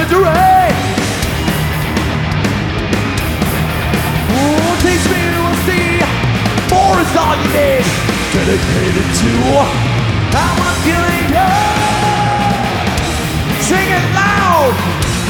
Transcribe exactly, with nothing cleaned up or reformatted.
victory. Oh, teach me to see. More is all you need. Dedicated to how I'm feeling. Yeah. Sing it loud.